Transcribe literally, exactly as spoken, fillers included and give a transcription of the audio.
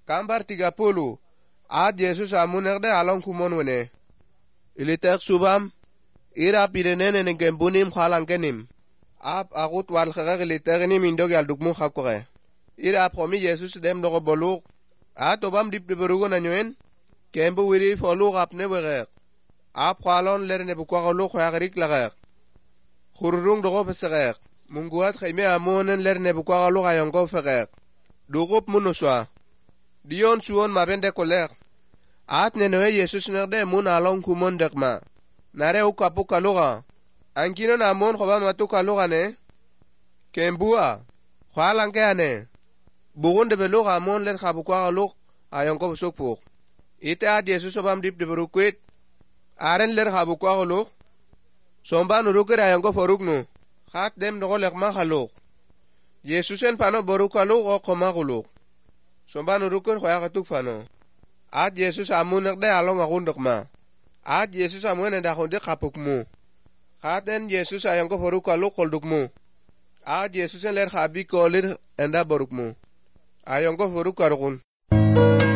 Kambar tiga puluh. At Yesus amunerde along kumon wene. Ilitek subam. Ira pirenen en kempunim khalang kenim. Ap akut wal khagag ilitek ni mindog yaldukmu khakore. Ira promi Yesus dem dogo boluk. At obam dip diberugo nanyoen. Kempu wiri foluk apne wegek. Ap khalon lerne bukwagoluk khayagrik lagek. Khururung dogo pesegek. Munguat khayme amonen lerne bukwagoluk ayongo fegek. Dugup munuswa. Dion suon mabende kolek. At nenewe Yesus nerde mun along kumon dekma. Nare ukapu kaluga. Ankino na mon khoba matu kaluga ne. Kembua. Khwalanke ane. Bugun de beluga amon ler khabukwa kaluk ayonko busukpuk. Ite at Yesus obam dip de berukwit. Aren ler khabukwa kaluk. Somba nurukir ayonko foruknu. Khat dem dogo lekma kaluk. Yesusen pano boruk kaluk o koma kuluk. Somba nurukir khoya katuk pano. At Yesus amun nekde along akundok ma. At Yesus amun enda kundi kapukmu. Khaten Yesus ayonko foruk kaluk koldukmu. At Yesusen ler khabi kolir enda borukmu. Ayonko foruk karukun.